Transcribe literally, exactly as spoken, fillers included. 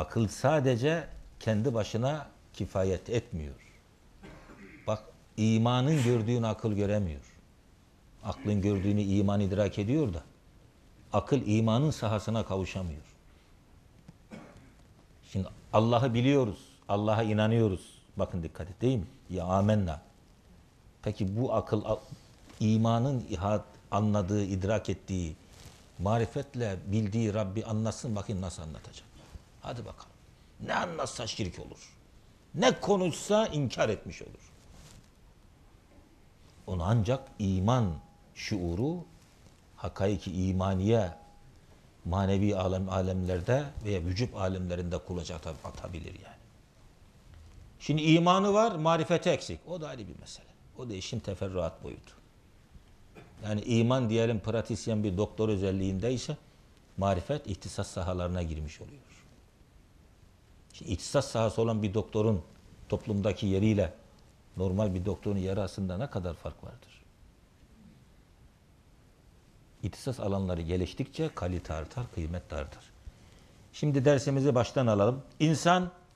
akıl sadece kendi başına kifayet etmiyor. Bak, imanın gördüğünü akıl göremiyor. Aklın gördüğünü iman idrak ediyor da akıl imanın sahasına kavuşamıyor. Şimdi Allah'ı biliyoruz. Allah'a inanıyoruz. Bakın dikkat et, değil mi? Ya amenna. Peki bu akıl imanın anladığı, idrak ettiği, marifetle bildiği Rabbi anlatsın, bakayım nasıl anlatacak. Hadi bakalım. Ne anlatsa şirk olur. Ne konuşsa inkar etmiş olur. Onu ancak iman şuuru, hakaiki imaniye, manevi alem, alemlerde veya vücut alemlerinde kulaç atabilir yani. Şimdi imanı var, marifeti eksik. O da ayrı bir mesele. O da işin teferruat boyutu. Yani iman diyelim pratisyen bir doktor özelliğindeyse, marifet ihtisas sahalarına girmiş oluyor. Şimdi ihtisas sahası olan bir doktorun toplumdaki yeriyle normal bir doktorun yeri arasında ne kadar fark vardır? İhtisas alanları geliştikçe kalite artar, kıymet de artar. Şimdi dersimizi baştan alalım. İnsan